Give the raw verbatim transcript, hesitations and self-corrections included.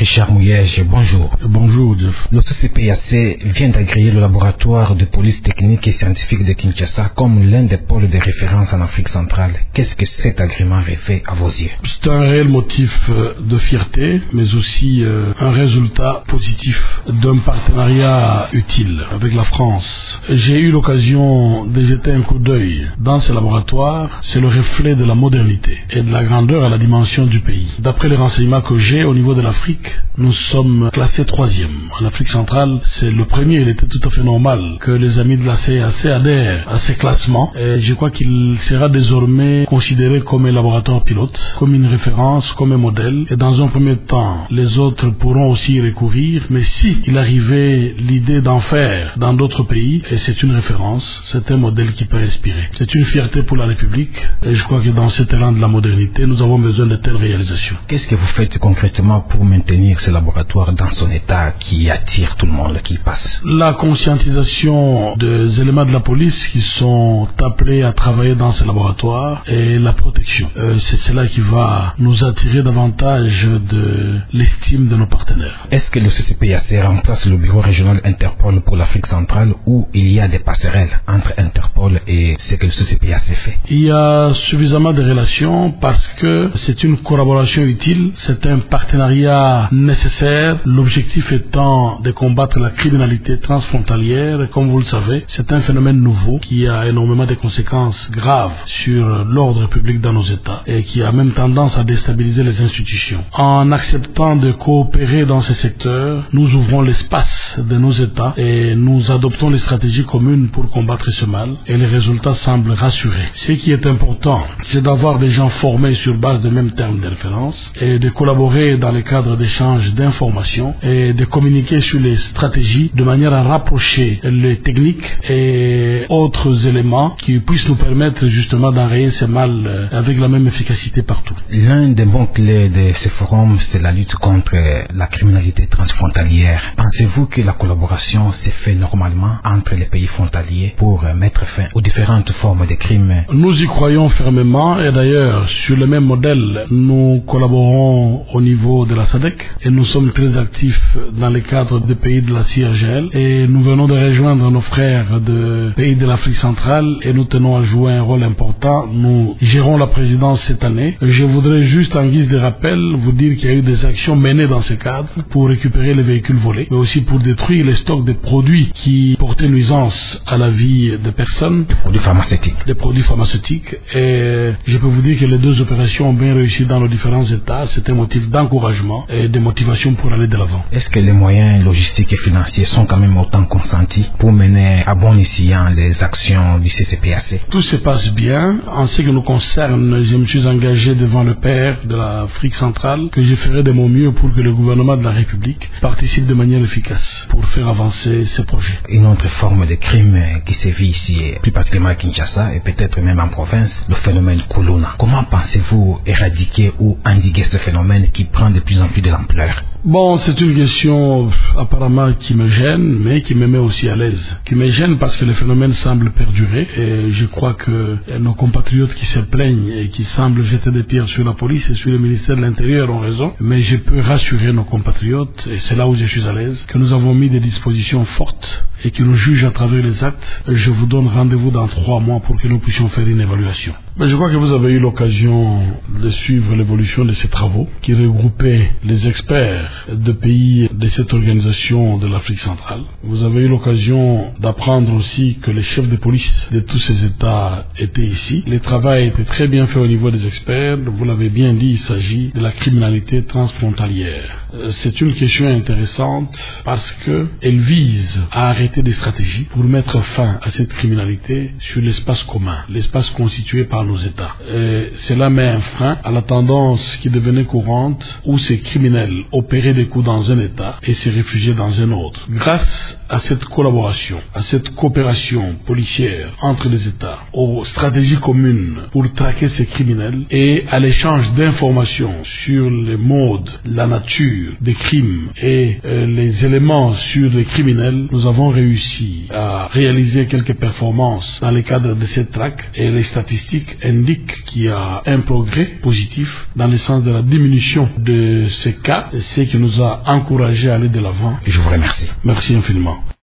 Richard Mouyège, bonjour. Bonjour, Jeff. Le C C P I A C vient d'agréer le laboratoire de police technique et scientifique de Kinshasa comme l'un des pôles de référence en Afrique centrale. Qu'est-ce que cet agrément reflète à vos yeux? C'est un réel motif de fierté, mais aussi euh, un résultat positif d'un partenariat utile avec la France. J'ai eu l'occasion de jeter un coup d'œil dans ces laboratoires. C'est le reflet de la modernité et de la grandeur à la dimension du pays. D'après les renseignements que j'ai au niveau de l'Afrique, nous sommes classés troisième. En Afrique centrale, c'est le premier. Il était tout à fait normal que les amis de la C A C adhèrent à ces classements. Et je crois qu'il sera désormais considéré comme un laboratoire pilote, comme une référence, comme un modèle. Et dans un premier temps, les autres pourront aussi y recourir. Mais si il arrivait l'idée d'en faire dans d'autres pays, et c'est une référence, c'est un modèle qui peut inspirer. C'est une fierté pour la République. Et je crois que dans cet élan de la modernité, nous avons besoin de telles réalisations. Qu'est-ce que vous faites concrètement pour maintenir ce laboratoire dans son état qui attire tout le monde qui passe? La conscientisation des éléments de la police qui sont appelés à travailler dans ces laboratoires et la protection. Euh, c'est cela qui va nous attirer davantage de l'estime de nos partenaires. Est-ce que le C C P I A C remplace le bureau régional Interpol pour l'Afrique centrale ou il y a des passerelles entre Interpol et ce que le C C P I A C fait? Il y a suffisamment de relations parce que c'est une collaboration utile, c'est un partenariat nécessaire, l'objectif étant de combattre la criminalité transfrontalière. Comme vous le savez, c'est un phénomène nouveau qui a énormément de conséquences graves sur l'ordre public dans nos États et qui a même tendance à déstabiliser les institutions. En acceptant de coopérer dans ces secteurs, nous ouvrons l'espace de nos États et nous adoptons les stratégies communes pour combattre ce mal et les résultats semblent rassurés. Ce qui est important, c'est d'avoir des gens formés sur base de mêmes termes de référence et de collaborer dans le cadre d'échanges d'informations et de communiquer sur les stratégies de manière à rapprocher les techniques et autres éléments qui puissent nous permettre justement d'enrayer ce mal avec la même efficacité partout. L'un des bons clés de ce forum, c'est la lutte contre la criminalité transfrontalière. Pensez-vous que la collaboration s'est faite normalement entre les pays frontaliers pour mettre fin aux différentes formes de crimes? Nous y croyons fermement et d'ailleurs sur le même modèle, nous collaborons au niveau de la S A D C et nous sommes très actifs dans le cadre des pays de la C I R G L et nous venons de rejoindre nos frères de pays de l'Afrique centrale et nous tenons à jouer un rôle important. Nous gérons la présidence cette année. Je voudrais juste en guise de rappel vous dire qu'il y a eu des actions menées dans ce cadre pour récupérer les véhicules volés, mais aussi pour détruire les stocks de produits qui portaient nuisance à la vie des personnes. Des produits pharmaceutiques. Des produits pharmaceutiques. Et je peux vous dire que les deux opérations ont bien réussi dans nos différents États. C'est un motif d'encouragement et de motivation pour aller de l'avant. Est-ce que les moyens logistiques et financiers sont quand même autant consentis pour mener à bon escient les actions du C C P I A C? Tout se passe bien. En ce qui nous concerne, je me suis engagé devant le père de l'Afrique centrale que je ferai de mon mieux pour que le gouvernement de la République participe de manière efficace pour faire avancer ces projets. Une autre forme de crime qui sévit ici, plus particulièrement à Kinshasa et peut-être même en province, le phénomène Kuluna. Comment pensez-vous éradiquer ou endiguer ce phénomène qui prend de plus en plus de l'ampleur? Bon, c'est une question apparemment qui me gêne, mais qui me met aussi à l'aise. Qui me gêne parce que le phénomène semble perdurer et je crois que nos compatriotes qui se plaignent et qui semblent jeter des pierres sur la police et sur le ministère de l'Intérieur ont raison. Mais je peux rassurer nos compatriotes, et c'est là où je suis à l'aise, que nous avons mis des dispositions fortes et qui nous jugent à travers les actes. Je vous donne rendez-vous dans trois mois pour que nous puissions faire une évaluation. Mais je crois que vous avez eu l'occasion de suivre l'évolution de ces travaux qui regroupaient les experts de pays de cette organisation de l'Afrique centrale. Vous avez eu l'occasion d'apprendre aussi que les chefs de police de tous ces États étaient ici. Le travail était très bien fait au niveau des experts. Vous l'avez bien dit, il s'agit de la criminalité transfrontalière. C'est une question intéressante parce que elle vise à arrêter des stratégies pour mettre fin à cette criminalité sur l'espace commun, l'espace constitué par nos États. Et cela met un frein à la tendance qui devenait courante où ces criminels opéraient des coups dans un État et se réfugiaient dans un autre. Grâce à cette collaboration, à cette coopération policière entre les États, aux stratégies communes pour traquer ces criminels et à l'échange d'informations sur les modes, la nature des crimes et euh, les éléments sur les criminels, nous avons réussi à réaliser quelques performances dans le cadre de cette traque et les statistiques indiquent qu'il y a un progrès positif dans le sens de la diminution de ces cas, ce qui nous a encouragé à aller de l'avant. Je vous remercie. Merci infiniment.